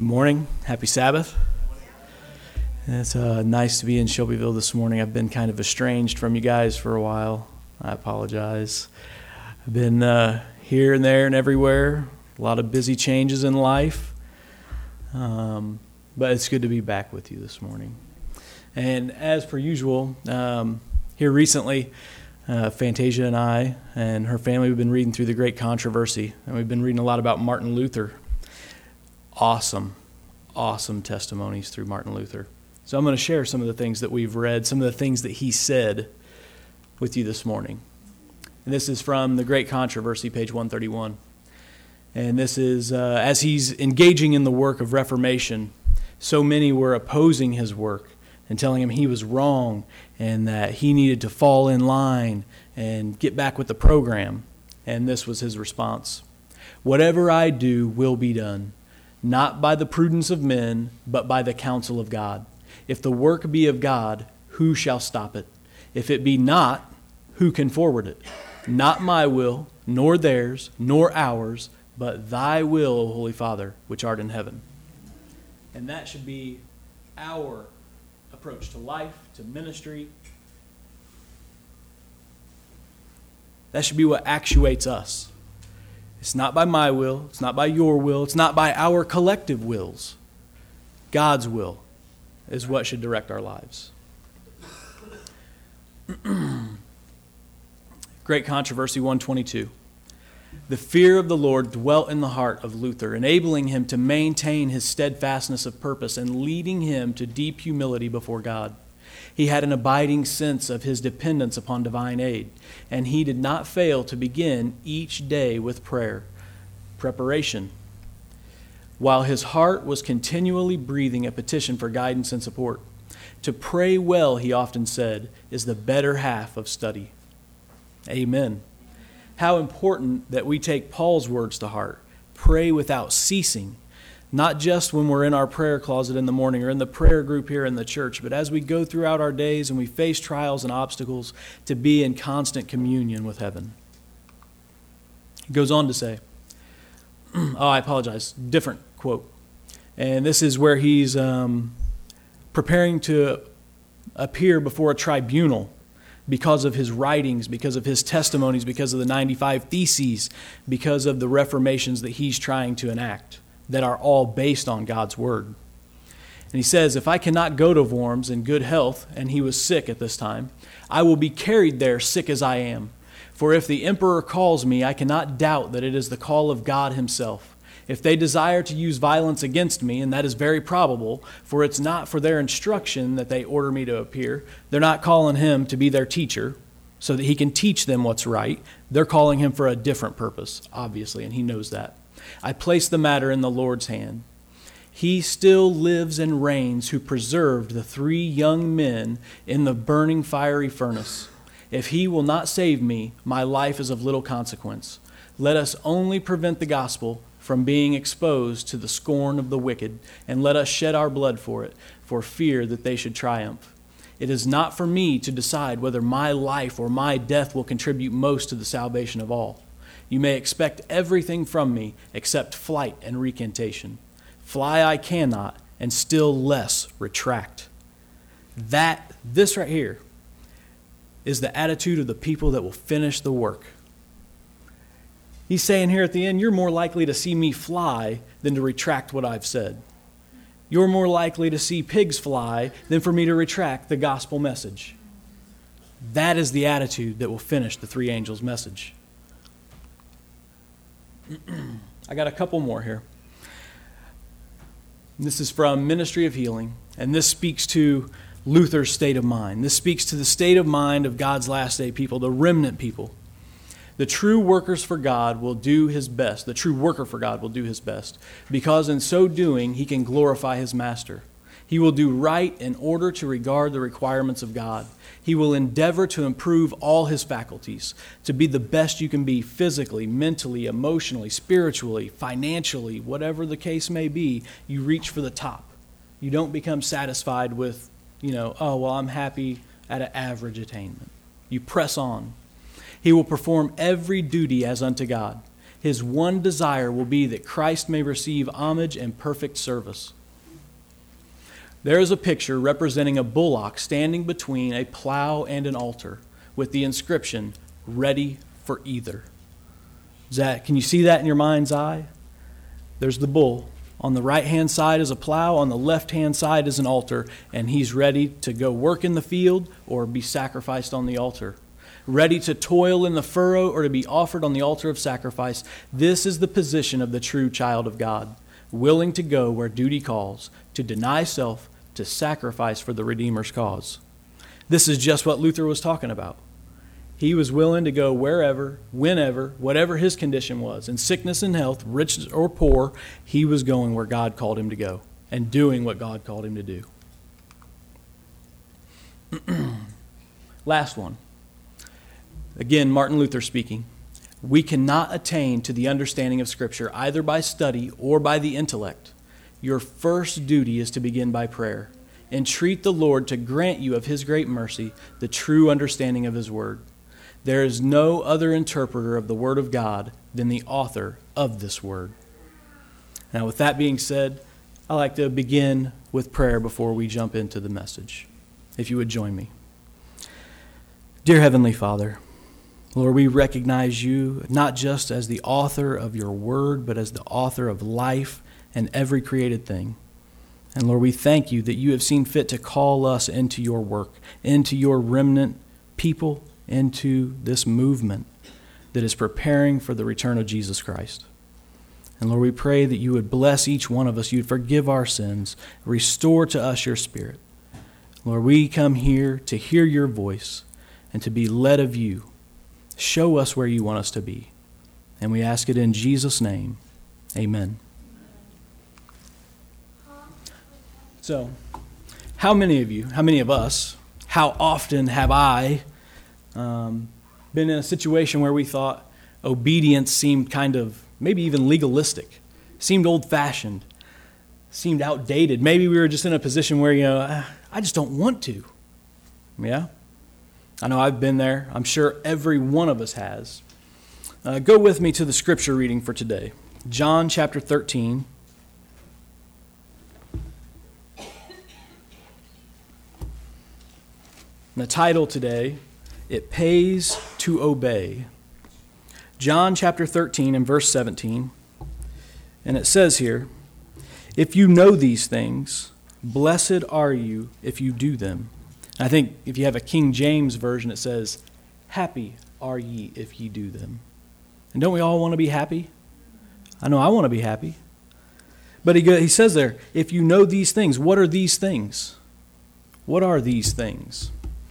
Good morning. Happy Sabbath. It's nice to be in Shelbyville this morning. I've been kind of estranged from you guys for a while. I apologize. I've been here and there and everywhere. A lot of busy changes in life. But it's good to be back with you this morning. And as per usual, here recently, Fantasia and I and her family have been reading through the Great Controversy. And we've been reading a lot about Martin Luther. Awesome testimonies through Martin Luther. So I'm going to share some of the things that we've read, some of the things that he said with you this morning. And this is from the Great Controversy, page 131. And this is, as he's engaging in the work of Reformation, so many were opposing his work and telling him he was wrong and that he needed to fall in line and get back with the program. And this was his response. "Whatever I do will be done, not by the prudence of men, but by the counsel of God. If the work be of God, who shall stop it? If it be not, who can forward it? Not my will, nor theirs, nor ours, but thy will, O Holy Father, which art in heaven." And that should be our approach to life, to ministry. That should be what actuates us. It's not by my will. It's not by your will. It's not by our collective wills. God's will is what should direct our lives. Great Controversy 122. The fear of the Lord dwelt in the heart of Luther, enabling him to maintain his steadfastness of purpose and leading him to deep humility before God. He had an abiding sense of his dependence upon divine aid, and he did not fail to begin each day with preparation, while his heart was continually breathing a petition for guidance and support. To pray well, he often said, is the better half of study. Amen. How important that we take Paul's words to heart. Pray without ceasing. Not just when we're in our prayer closet in the morning or in the prayer group here in the church, but as we go throughout our days and we face trials and obstacles, to be in constant communion with heaven. He goes on to say, I apologize, different quote. And this is where he's preparing to appear before a tribunal because of his writings, because of his testimonies, because of the 95 Theses, because of the reformations that he's trying to enact, that are all based on God's word. And he says, "If I cannot go to Worms in good health," and he was sick at this time, "I will be carried there sick as I am. For if the emperor calls me, I cannot doubt that it is the call of God himself. If they desire to use violence against me, and that is very probable, for it's not for their instruction that they order me to appear. They're not calling him to be their teacher so that he can teach them what's right. They're calling him for a different purpose, obviously, and he knows that. I place the matter in the Lord's hand. He still lives and reigns who preserved the 3 young men in the burning fiery furnace. If he will not save me, my life is of little consequence. Let us only prevent the gospel from being exposed to the scorn of the wicked, and let us shed our blood for it, for fear that they should triumph. It is not for me to decide whether my life or my death will contribute most to the salvation of all. You may expect everything from me except flight and recantation. Fly I cannot, and still less retract." This right here is the attitude of the people that will finish the work. He's saying here at the end, you're more likely to see me fly than to retract what I've said. You're more likely to see pigs fly than for me to retract the gospel message. That is the attitude that will finish the 3 angels' message. I got a couple more here. This is from Ministry of Healing, and this speaks to Luther's state of mind. This speaks to the state of mind of God's last day people, the remnant people. The true workers for God will do his best. The true worker for God will do his best, because in so doing, he can glorify his master. He will do right in order to regard the requirements of God. He will endeavor to improve all his faculties, to be the best you can be physically, mentally, emotionally, spiritually, financially, whatever the case may be. You reach for the top. You don't become satisfied with, I'm happy at an average attainment. You press on. He will perform every duty as unto God. his one desire will be that Christ may receive homage and perfect service. There is a picture representing a bullock standing between a plow and an altar with the inscription, "Ready for either." Can you see that in your mind's eye? There's the bull. On the right-hand side is a plow, on the left-hand side is an altar, and he's ready to go work in the field or be sacrificed on the altar. Ready to toil in the furrow or to be offered on the altar of sacrifice. This is the position of the true child of God, willing to go where duty calls, to deny self, to sacrifice for the Redeemer's cause. This is just what Luther was talking about. He was willing to go wherever, whenever, whatever his condition was. In sickness and health, rich or poor, he was going where God called him to go and doing what God called him to do. Last one. Again, Martin Luther speaking. We cannot attain to the understanding of Scripture either by study or by the intellect. Your first duty is to begin by prayer. Entreat the Lord to grant you of His great mercy the true understanding of His Word. There is no other interpreter of the Word of God than the author of this Word. Now, with that being said, I'd like to begin with prayer before we jump into the message. If you would join me. Dear Heavenly Father, Lord, we recognize you not just as the author of your Word, but as the author of life and every created thing. And Lord, we thank you that you have seen fit to call us into your work, into your remnant people, into this movement that is preparing for the return of Jesus Christ. And Lord, we pray that you would bless each one of us. You'd forgive our sins. Restore to us your Spirit. Lord, we come here to hear your voice and to be led of you. Show us where you want us to be. And we ask it in Jesus' name. Amen. So, how many of us, how often have I been in a situation where we thought obedience seemed kind of, maybe even legalistic, seemed old-fashioned, seemed outdated. Maybe we were just in a position where, I just don't want to. Yeah? I know I've been there. I'm sure every one of us has. Go with me to the scripture reading for today. John chapter 13. The title today, It Pays to Obey. John chapter 13 and verse 17. And it says here, if you know these things, blessed are you if you do them. I think if you have a King James version, it says, happy are ye if ye do them. And don't we all want to be happy? I know I want to be happy. But he says there, if you know these things, what are these things? What are these things?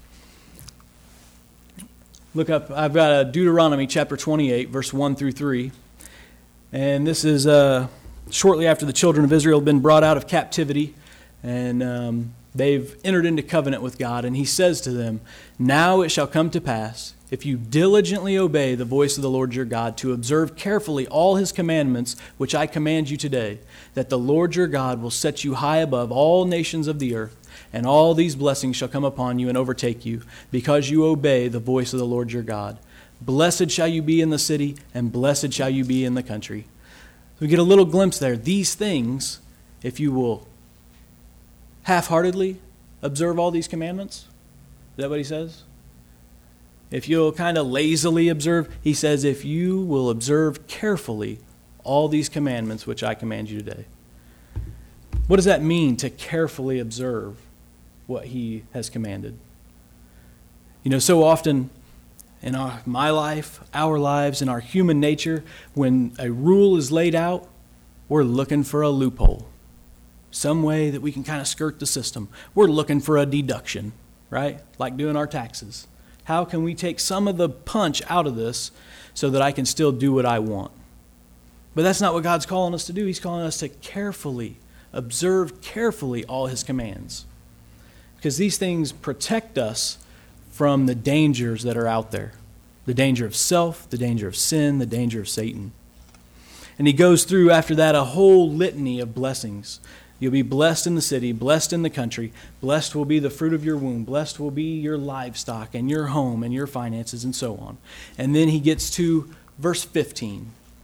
Look up, I've got Deuteronomy chapter 28, verse 1 through 3. And this is shortly after the children of Israel have been brought out of captivity. And they've entered into covenant with God. And he says to them, now it shall come to pass, if you diligently obey the voice of the Lord your God, to observe carefully all his commandments, which I command you today, that the Lord your God will set you high above all nations of the earth. And all these blessings shall come upon you and overtake you, because you obey the voice of the Lord your God. Blessed shall you be in the city, and blessed shall you be in the country. So we get a little glimpse there. These things, if you will half-heartedly observe all these commandments, is that what he says? If you'll kind of lazily observe, he says, if you will observe carefully all these commandments which I command you today. What does that mean, to carefully observe what he has commanded? So often in my life, our lives, in our human nature, when a rule is laid out, we're looking for a loophole. Some way that we can kind of skirt the system. We're looking for a deduction, right? Like doing our taxes. How can we take some of the punch out of this so that I can still do what I want? But that's not what God's calling us to do. He's calling us to carefully observe carefully all his commands. Because these things protect us from the dangers that are out there. The danger of self, the danger of sin, the danger of Satan. And he goes through after that a whole litany of blessings. You'll be blessed in the city, blessed in the country. Blessed will be the fruit of your womb. Blessed will be your livestock and your home and your finances and so on. And then he gets to verse 15.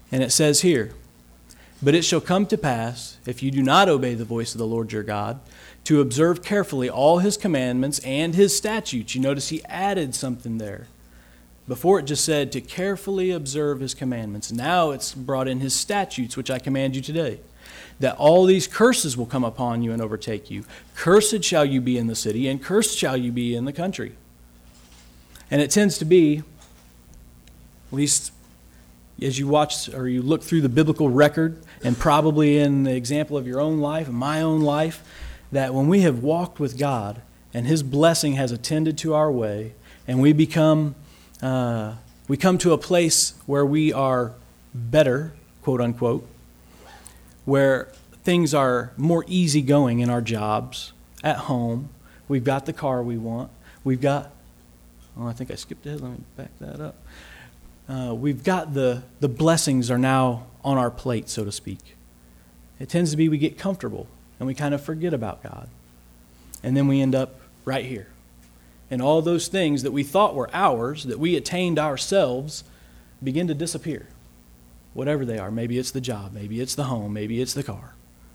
And it says here, "But it shall come to pass, if you do not obey the voice of the Lord your God, to observe carefully all his commandments and his statutes." You notice he added something there. Before it just said to carefully observe his commandments. Now it's brought in his statutes, which I command you today. "That all these curses will come upon you and overtake you. Cursed shall you be in the city, and cursed shall you be in the country." And it tends to be, at least as you watch or you look through the biblical record, and probably in the example of your own life and my own life, that when we have walked with God and his blessing has attended to our way, and we come to a place where we are better, quote unquote, where things are more easygoing in our jobs, at home, we've got the car we want, I think I skipped ahead, let me back that up. We've got the blessings are now on our plate, so to speak. It tends to be we get comfortable and we kind of forget about God. And then we end up right here. And all those things that we thought were ours, that we attained ourselves, begin to disappear. Whatever they are. Maybe it's the job, maybe it's the home, maybe it's the car.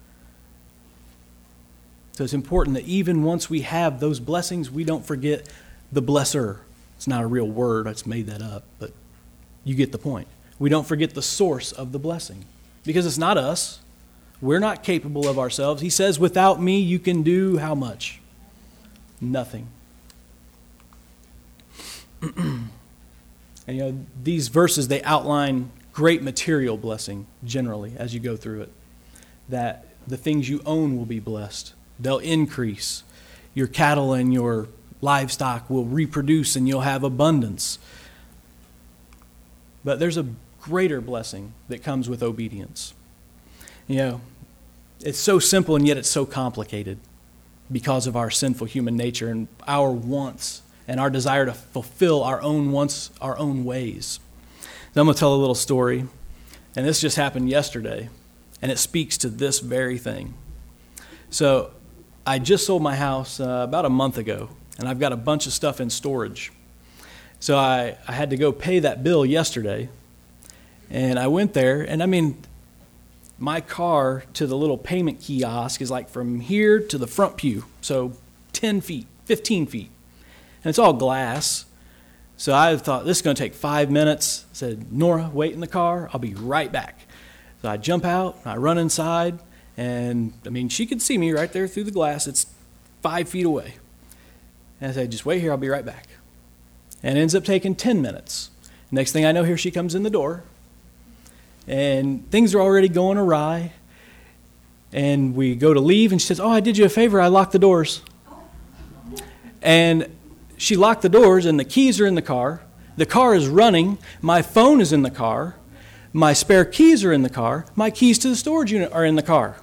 So it's important that even once we have those blessings, we don't forget the blesser. It's not a real word, I just made that up, but you get the point. We don't forget the source of the blessing, because it's not us. We're not capable of ourselves. He says, without me, you can do how much? Nothing. And these verses, they outline great material blessing generally as you go through it. That the things you own will be blessed. They'll increase. Your cattle and your livestock will reproduce and you'll have abundance. But there's a greater blessing that comes with obedience. It's so simple and yet it's so complicated because of our sinful human nature and our wants and our desire to fulfill our own wants, our own ways. Now I'm going to tell a little story, and this just happened yesterday, and it speaks to this very thing. So I just sold my house about a month ago, and I've got a bunch of stuff in storage. So I had to go pay that bill yesterday, and I went there, and my car to the little payment kiosk is like from here to the front pew, so 10 feet, 15 feet. And it's all glass. So I thought, this is going to take 5 minutes. I said, Nora, wait in the car. I'll be right back. So I jump out, I run inside, and she could see me right there through the glass. It's 5 feet away. And I said, just wait here, I'll be right back. And it ends up taking 10 minutes. Next thing I know, here she comes in the door. And things are already going awry. And we go to leave, and she says, I did you a favor, I locked the doors. And she locked the doors, and the keys are in the car. The car is running. My phone is in the car. My spare keys are in the car. My keys to the storage unit are in the car.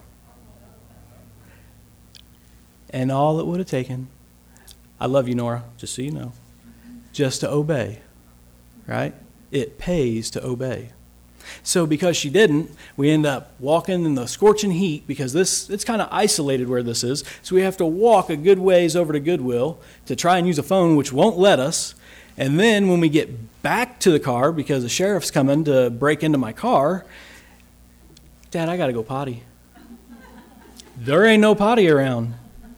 And all it would have taken, I love you, Nora, just so you know, just to obey, right? It pays to obey. So because she didn't, we end up walking in the scorching heat because it's kind of isolated where this is. So we have to walk a good ways over to Goodwill to try and use a phone, which won't let us. And then when we get back to the car, because the sheriff's coming to break into my car, Dad, I got to go potty. There ain't no potty around.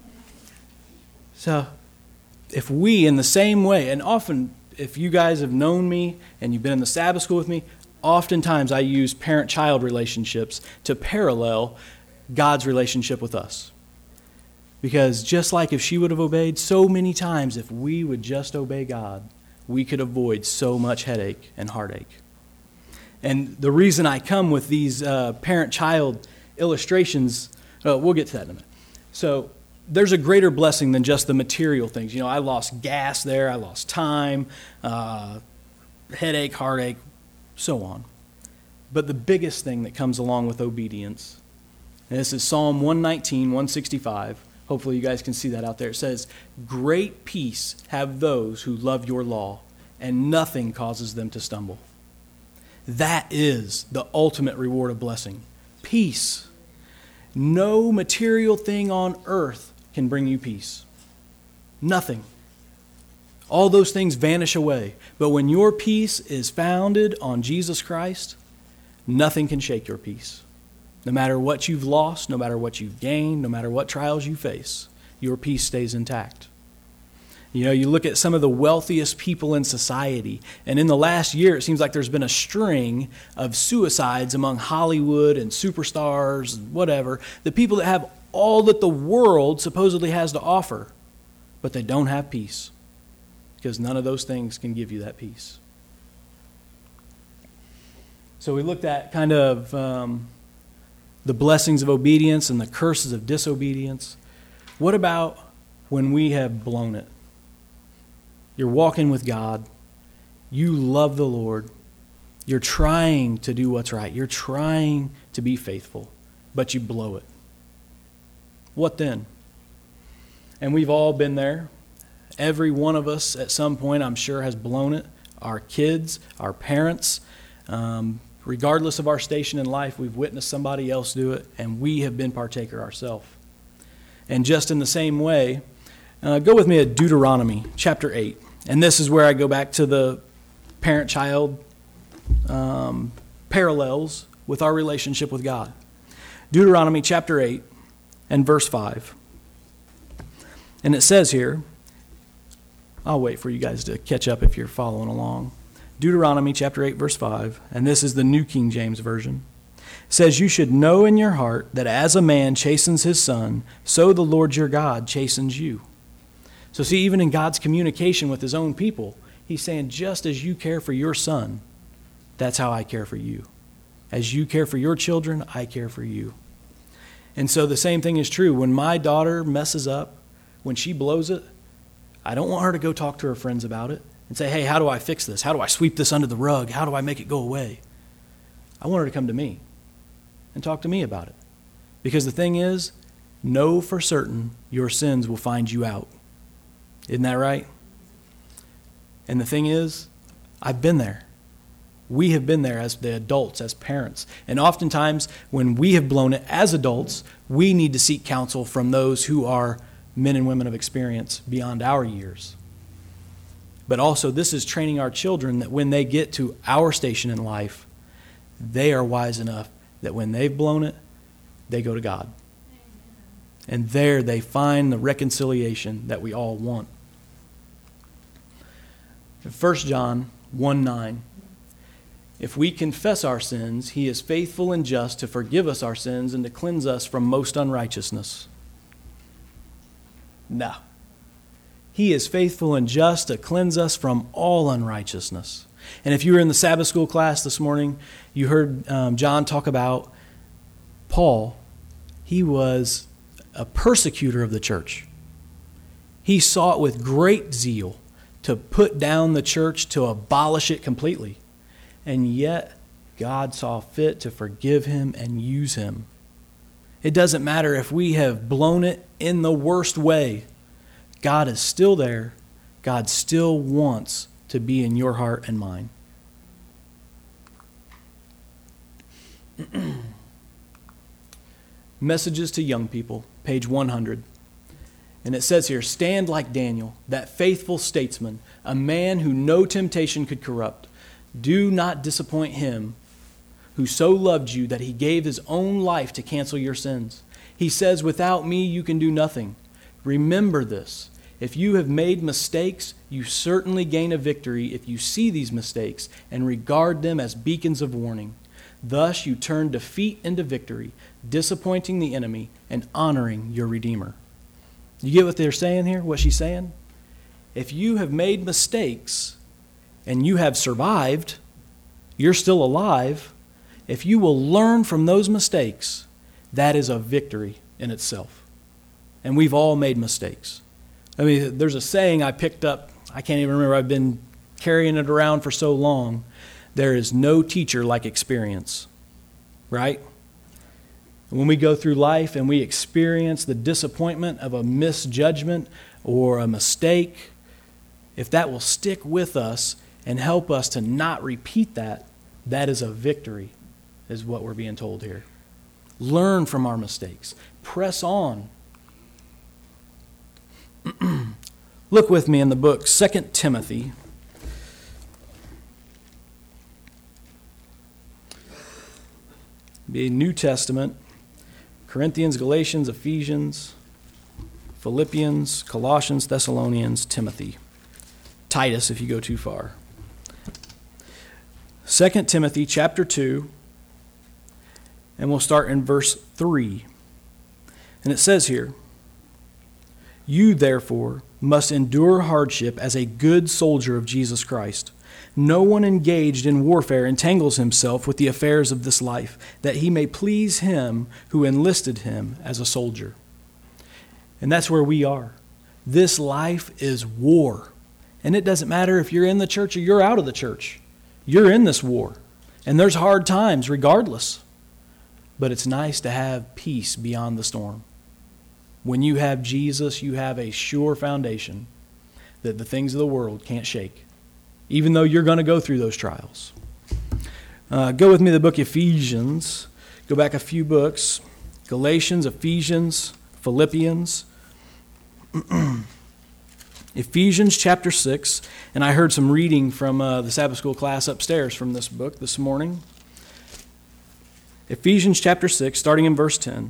So if we, in the same way, and often if you guys have known me and you've been in the Sabbath school with me, oftentimes I use parent-child relationships to parallel God's relationship with us. Because just like if she would have obeyed, so many times if we would just obey God, we could avoid so much headache and heartache. And the reason I come with these parent-child illustrations, we'll get to that in a minute. So there's a greater blessing than just the material things. I lost gas there, I lost time, headache, heartache, so on. But the biggest thing that comes along with obedience, and this is Psalm 119, 165. Hopefully you guys can see that out there. It says, great peace have those who love your law, and nothing causes them to stumble. That is the ultimate reward of blessing. Peace. No material thing on earth can bring you peace. Nothing. All those things vanish away. But when your peace is founded on Jesus Christ, Nothing can shake your peace. No matter what you've lost, no matter what you've gained, no matter what trials you face, your peace stays intact. You know, you look at some of the wealthiest people in society, and in the last year, it seems like there's been a string of suicides among Hollywood and superstars and whatever, the people that have all that the world supposedly has to offer, but they don't have peace, because none of those things can give you that peace. So we looked at kind of the blessings of obedience and the curses of disobedience. What about when we have blown it? You're walking with God. You love the Lord. You're trying to do what's right. You're trying to be faithful, but you blow it. What then? And we've all been there. Every one of us at some point, I'm sure, has blown it. Our kids, our parents, regardless of our station in life, we've witnessed somebody else do it, and we have been partaker ourselves. And just in the same way, go with me to Deuteronomy chapter 8. And this is where I go back to the parent-child parallels with our relationship with God. Deuteronomy chapter 8 and verse 5. And it says here, I'll wait for you guys to catch up if you're following along. Deuteronomy chapter 8 verse 5, and this is the New King James Version. It says, "You should know in your heart that as a man chastens his son, so the Lord your God chastens you." So see, even in God's communication with his own people, he's saying, just as you care for your son, that's how I care for you. As you care for your children, I care for you. And so the same thing is true. When my daughter messes up, when she blows it, I don't want her to go talk to her friends about it and say, hey, how do I fix this? How do I sweep this under the rug? How do I make it go away? I want her to come to me and talk to me about it. Because the thing is, know for certain your sins will find you out. Isn't that right? And the thing is, I've been there. We have been there as the adults, as parents. And oftentimes, when we have blown it as adults, we need to seek counsel from those who are men and women of experience beyond our years. But also, this is training our children that when they get to our station in life, they are wise enough that when they've blown it, they go to God. And there they find the reconciliation that we all want. 1 John 1:9. If we confess our sins, he is faithful and just to forgive us our sins and to cleanse us from most unrighteousness. No. He is faithful and just to cleanse us from all unrighteousness. And if you were in the Sabbath school class this morning, you heard John talk about Paul. He was a persecutor of the church. He sought with great zeal to put down the church, to abolish it completely. And yet, God saw fit to forgive him and use him. It doesn't matter if we have blown it in the worst way. God is still there. God still wants to be in your heart and mine. Messages to young people, page 100. And it says here, stand like Daniel, that faithful statesman, a man who no temptation could corrupt. Do not disappoint him who so loved you that he gave his own life to cancel your sins. He says, without me you can do nothing. Remember this. If you have made mistakes, you certainly gain a victory if you see these mistakes and regard them as beacons of warning. Thus you turn defeat into victory, disappointing the enemy and honoring your Redeemer. You get what they're saying here, what she's saying? If you have made mistakes and you have survived, you're still alive. If you will learn from those mistakes, that is a victory in itself. And we've all made mistakes. I mean, there's a saying I picked up, I can't even remember, I've been carrying it around for so long. There is no teacher like experience, right? When we go through life and we experience the disappointment of a misjudgment or a mistake, if that will stick with us and help us to not repeat that, that is a victory, is what we're being told here. Learn from our mistakes. Press on. Look with me in the book, 2 Timothy. The New Testament, Corinthians, Galatians, Ephesians, Philippians, Colossians, Thessalonians, Timothy. Titus if you go too far. 2 Timothy chapter 2, and we'll start in verse 3. And it says here, "You therefore must endure hardship as a good soldier of Jesus Christ. No one engaged in warfare entangles himself with the affairs of this life, that he may please him who enlisted him as a soldier." And that's where we are. This life is war. And it doesn't matter if you're in the church or you're out of the church. You're in this war. And there's hard times regardless. But it's nice to have peace beyond the storm. When you have Jesus, you have a sure foundation that the things of the world can't shake, even though you're going to go through those trials. Go with me to the book of Ephesians. Go back a few books. Galatians, Ephesians, Philippians. Ephesians chapter 6. And I heard some reading from the Sabbath school class upstairs from this book this morning. Ephesians chapter 6, starting in verse 10.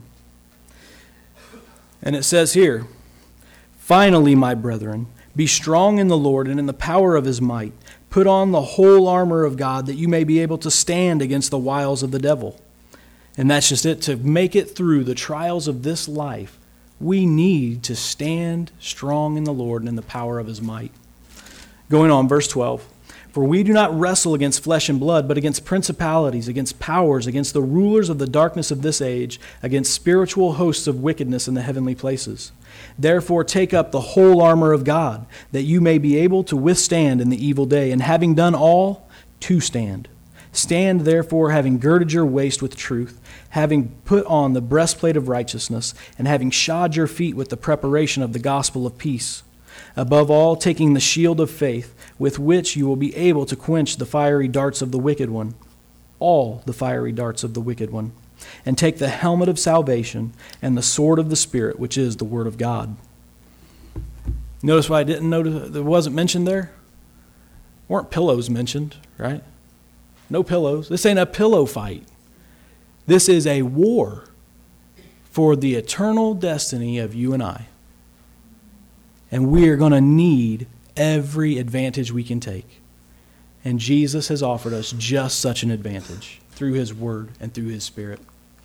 And it says here, "Finally, my brethren, be strong in the Lord and in the power of his might. Put on the whole armor of God that you may be able to stand against the wiles of the devil." And that's just it. To make it through the trials of this life, we need to stand strong in the Lord and in the power of his might. Going on, verse 12. "For we do not wrestle against flesh and blood, but against principalities, against powers, against the rulers of the darkness of this age, against spiritual hosts of wickedness in the heavenly places. Therefore take up the whole armor of God, that you may be able to withstand in the evil day, and having done all, to stand. Stand therefore, having girded your waist with truth, having put on the breastplate of righteousness, and having shod your feet with the preparation of the gospel of peace. Above all, taking the shield of faith, with which you will be able to quench the fiery darts of the wicked one, all the fiery darts of the wicked one, and take the helmet of salvation and the sword of the Spirit, which is the word of God." Notice why I didn't notice that wasn't mentioned there? Weren't pillows mentioned, right? No pillows. This ain't a pillow fight. This is a war for the eternal destiny of you and I. And we are going to need every advantage we can take. And Jesus has offered us just such an advantage through his word and through his Spirit.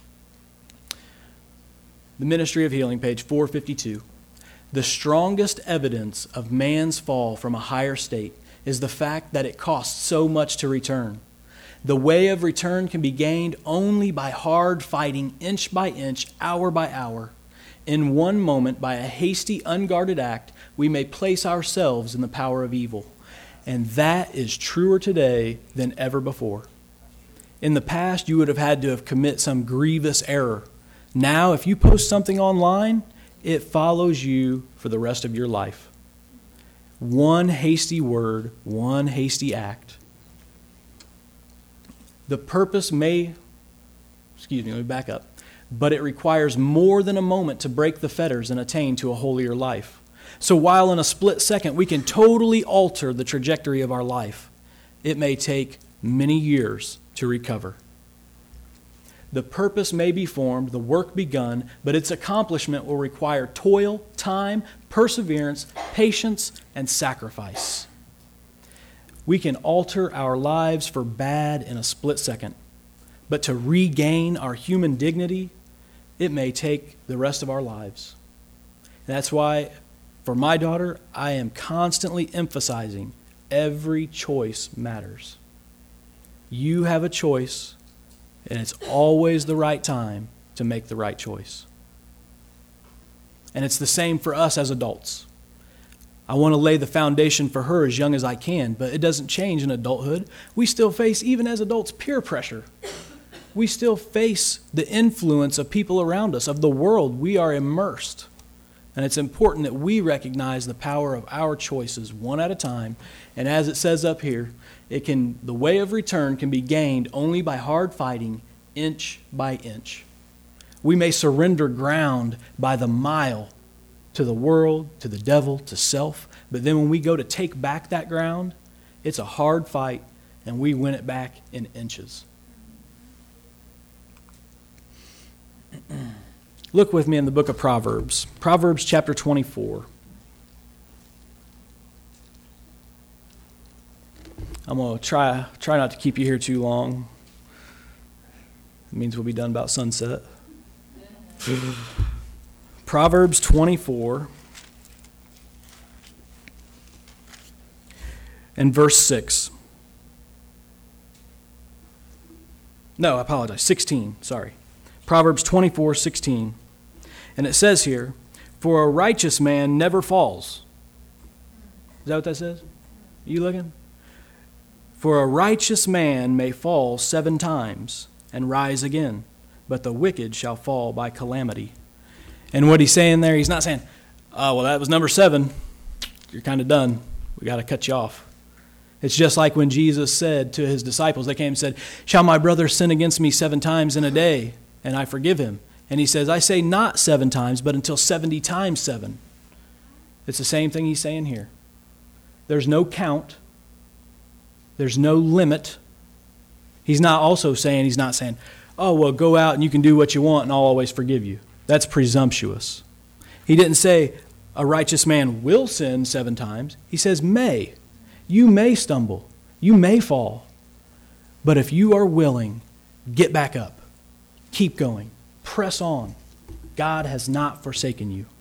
The Ministry of Healing, page 452. "The strongest evidence of man's fall from a higher state is the fact that it costs so much to return. The way of return can be gained only by hard fighting, inch by inch, hour by hour. In one moment, by a hasty, unguarded act, we may place ourselves in the power of evil. And that is truer today than ever before. In the past, you would have had to have commit some grievous error. Now, if you post something online, it follows you for the rest of your life. One hasty word, one hasty act. The purpose let me back up. But it requires more than a moment to break the fetters and attain to a holier life. So while in a split second we can totally alter the trajectory of our life, it may take many years to recover. The purpose may be formed, the work begun, but its accomplishment will require toil, time, perseverance, patience, and sacrifice. We can alter our lives for bad in a split second, but to regain our human dignity, it may take the rest of our lives. And that's why, for my daughter, I am constantly emphasizing every choice matters. You have a choice, and it's always the right time to make the right choice. And it's the same for us as adults. I want to lay the foundation for her as young as I can, but it doesn't change in adulthood. We still face, even as adults, peer pressure. We still face the influence of people around us, of the world. We are immersed. And it's important that we recognize the power of our choices one at a time. And as it says up here, the way of return can be gained only by hard fighting, inch by inch. We may surrender ground by the mile to the world, to the devil, to self. But then when we go to take back that ground, it's a hard fight, and we win it back in inches. Look with me in the book of Proverbs. Proverbs chapter 24. I'm going to try not to keep you here too long. It means we'll be done about sunset. Proverbs 24 and verse 6. No, I apologize. 16, sorry. Proverbs 24:16. And it says here, "For a righteous man never falls." Is that what that says? Are you looking? "For a righteous man may fall 7 times and rise again, but the wicked shall fall by calamity." And what he's saying there, he's not saying, "Oh, well, that was number 7. You're kind of done. We got to cut you off." It's just like when Jesus said to his disciples, they came and said, "Shall my brother sin against me 7 times in a day, and I forgive him?" And he says, "I say not 7 times, but until 70 times 7. It's the same thing he's saying here. There's no count. There's no limit. He's not saying, "Oh, well, go out and you can do what you want and I'll always forgive you." That's presumptuous. He didn't say a righteous man will sin 7 times. He says may. You may stumble. You may fall. But if you are willing, get back up. Keep going. Press on. God has not forsaken you.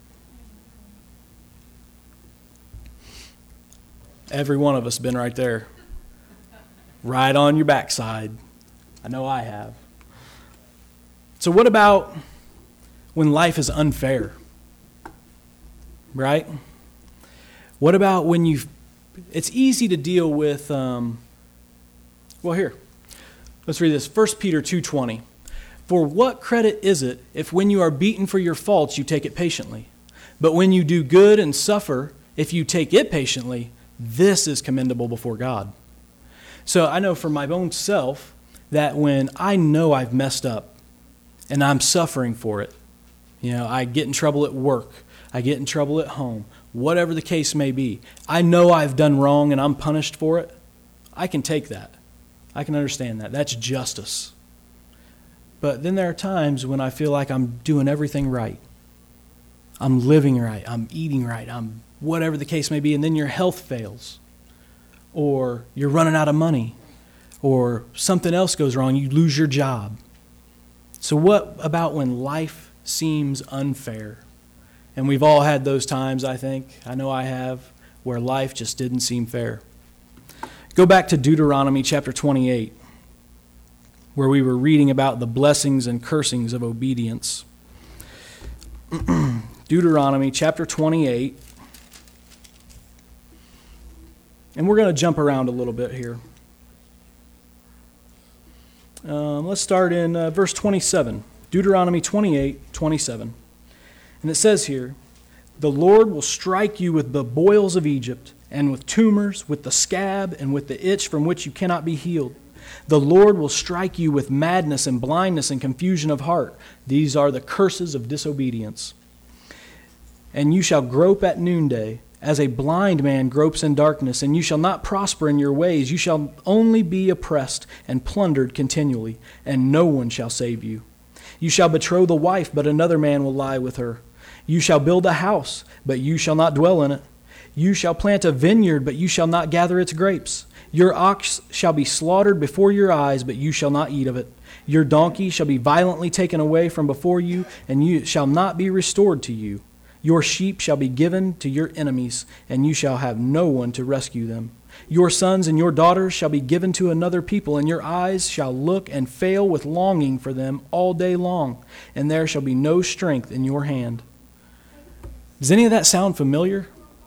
Every one of us been right there. Right on your backside. I know I have. So what about when life is unfair? Right? What about when it's easy to deal with, here, let's read this. 1 Peter 2:20. "For what credit is it if when you are beaten for your faults you take it patiently? But when you do good and suffer, if you take it patiently, this is commendable before God." So I know for my own self that when I know I've messed up and I'm suffering for it, I get in trouble at work, I get in trouble at home, whatever the case may be, I know I've done wrong and I'm punished for it, I can take that. I can understand that. That's justice. But then there are times when I feel like I'm doing everything right. I'm living right, I'm eating right, I'm whatever the case may be, and then your health fails, or you're running out of money, or something else goes wrong, you lose your job. So what about when life seems unfair? And we've all had those times, I think. I know I have, where life just didn't seem fair. Go back to Deuteronomy chapter 28, where we were reading about the blessings and cursings of obedience. Deuteronomy chapter 28. And we're going to jump around a little bit here. Let's start in verse 27. Deuteronomy 28:27. And it says here, "The Lord will strike you with the boils of Egypt, and with tumors, with the scab, and with the itch from which you cannot be healed. The Lord will strike you with madness and blindness and confusion of heart. These are the curses of disobedience. And you shall grope at noonday, as a blind man gropes in darkness, and you shall not prosper in your ways. You shall only be oppressed and plundered continually, and no one shall save you. You shall betroth a wife, but another man will lie with her. You shall build a house, but you shall not dwell in it. You shall plant a vineyard, but you shall not gather its grapes. Your ox shall be slaughtered before your eyes, but you shall not eat of it. Your donkey shall be violently taken away from before you, and you shall not be restored to you. Your sheep shall be given to your enemies, and you shall have no one to rescue them. Your sons and your daughters shall be given to another people, and your eyes shall look and fail with longing for them all day long, and there shall be no strength in your hand." Does any of that sound familiar?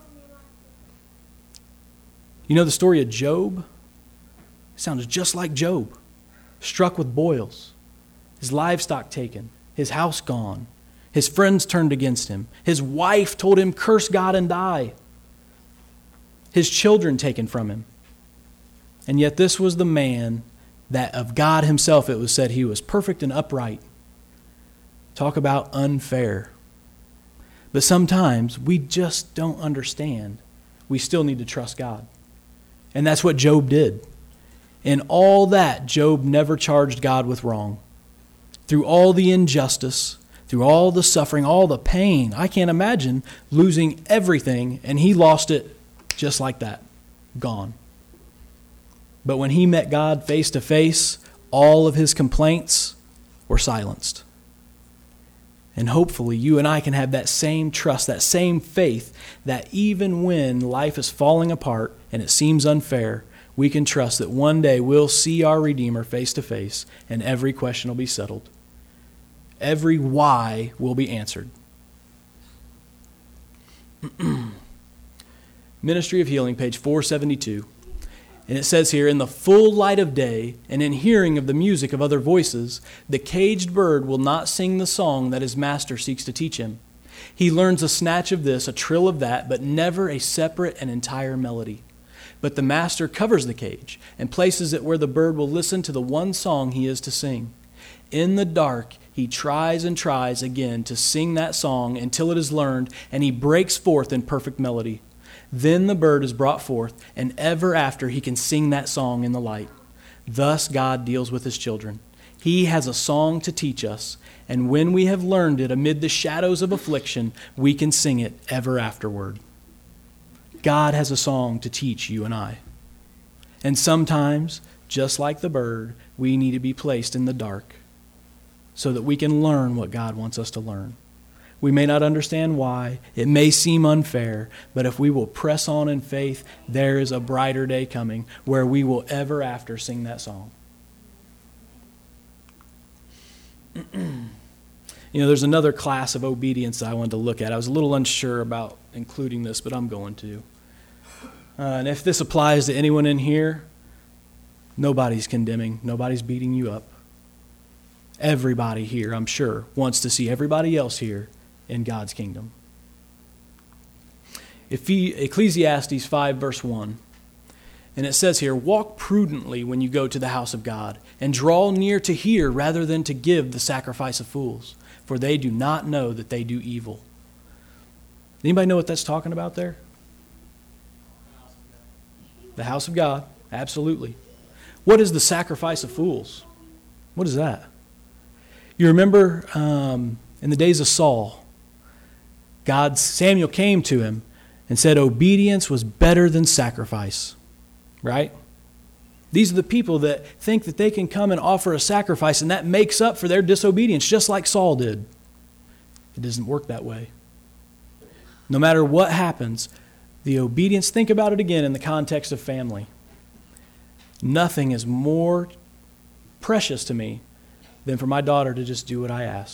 You know the story of Job? It sounds just like Job. Struck with boils, his livestock taken, his house gone, his friends turned against him, his wife told him, "Curse God and die," his children taken from him. And yet this was the man that of God himself it was said he was perfect and upright. Talk about unfair. But sometimes we just don't understand. We still need to trust God. And that's what Job did. In all that, Job never charged God with wrong. through all the injustice, through all the suffering, all the pain. I can't imagine losing everything, and he lost it just like that, gone. But when he met God face to face, all of his complaints were silenced. And hopefully you and I can have that same trust, that same faith, that even when life is falling apart and it seems unfair, we can trust that one day we'll see our Redeemer face to face and every question will be settled. Every why will be answered. Ministry of Healing, page 472. And it says here, in the full light of day and in hearing of the music of other voices, the caged bird will not sing the song that his master seeks to teach him. He learns a snatch of this, a trill of that, but never a separate and entire melody. But the master covers the cage and places it where the bird will listen to the one song he is to sing. In the dark, he tries and tries again to sing that song until it is learned, and he breaks forth in perfect melody. Then the bird is brought forth, and ever after he can sing that song in the light. Thus God deals with his children. He has a song to teach us, and when we have learned it amid the shadows of affliction, we can sing it ever afterward. God has a song to teach you and I. And sometimes, just like the bird, we need to be placed in the dark so that we can learn what God wants us to learn. We may not understand why. It may seem unfair, but if we will press on in faith, there is a brighter day coming where we will ever after sing that song. There's another class of obedience that I wanted to look at. I was a little unsure about including this, but I'm going to. And if this applies to anyone in here, nobody's condemning. Nobody's beating you up. Everybody here, I'm sure, wants to see everybody else here in God's kingdom. Ecclesiastes 5 verse 1. And it says here, walk prudently when you go to the house of God, and draw near to hear rather than to give the sacrifice of fools, for they do not know that they do evil. Anybody know what that's talking about there? The house of God, absolutely. What is the sacrifice of fools? What is that? You remember in the days of Saul, Samuel came to him and said obedience was better than sacrifice, right? These are the people that think that they can come and offer a sacrifice and that makes up for their disobedience, just like Saul did. It doesn't work that way. No matter what happens, the obedience, think about it again in the context of family. Nothing is more precious to me than for my daughter to just do what I ask.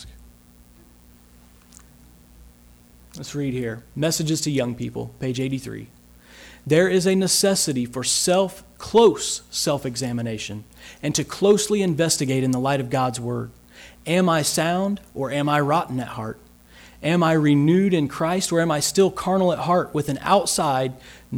Let's read here. Messages to Young People, page 83. There is a necessity for close self-examination and to closely investigate in the light of God's Word. Am I sound or am I rotten at heart? Am I renewed in Christ or am I still carnal at heart with an outside?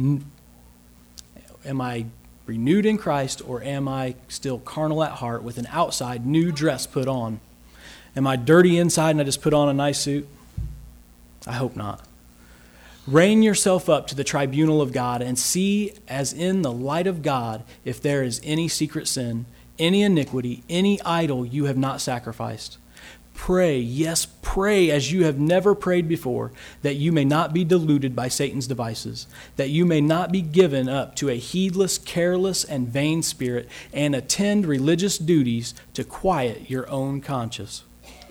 Am I renewed in Christ or am I still carnal at heart with an outside new dress put on? Am I dirty inside and I just put on a nice suit? I hope not. Rein yourself up to the tribunal of God and see as in the light of God if there is any secret sin, any iniquity, any idol you have not sacrificed. Pray, yes, pray as you have never prayed before, that you may not be deluded by Satan's devices, that you may not be given up to a heedless, careless, and vain spirit, and attend religious duties to quiet your own conscience.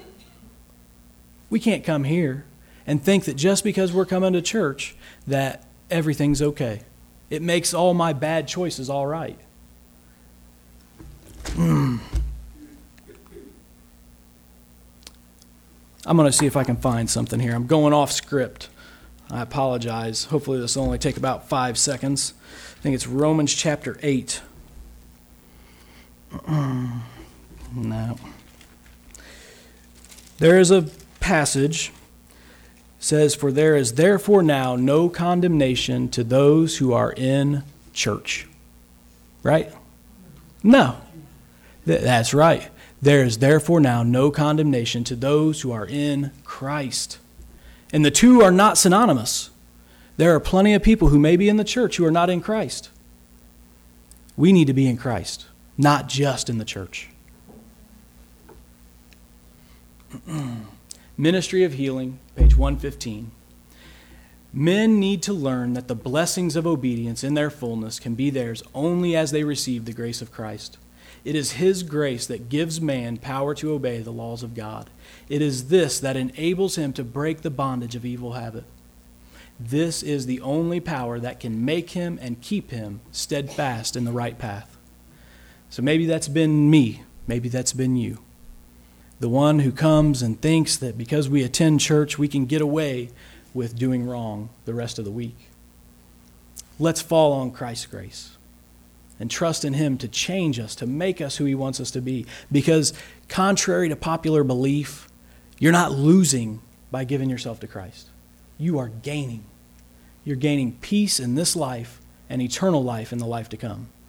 We can't come here and think that just because we're coming to church that everything's okay. It makes all my bad choices all right. I'm going to see if I can find something here. I'm going off script. I apologize. Hopefully this will only take about 5 seconds. I think it's Romans chapter 8. No. There is a passage says, for there is therefore now no condemnation to those who are in church. Right? No. That's right. There is therefore now no condemnation to those who are in Christ. And the two are not synonymous. There are plenty of people who may be in the church who are not in Christ. We need to be in Christ, not just in the church. Ministry of Healing, page 115. Men need to learn that the blessings of obedience in their fullness can be theirs only as they receive the grace of Christ. It is His grace that gives man power to obey the laws of God. It is this that enables him to break the bondage of evil habit. This is the only power that can make him and keep him steadfast in the right path. So maybe that's been me. Maybe that's been you. The one who comes and thinks that because we attend church, we can get away with doing wrong the rest of the week. Let's fall on Christ's grace and trust in Him to change us, to make us who He wants us to be. Because contrary to popular belief, you're not losing by giving yourself to Christ. You are gaining. You're gaining peace in this life and eternal life in the life to come.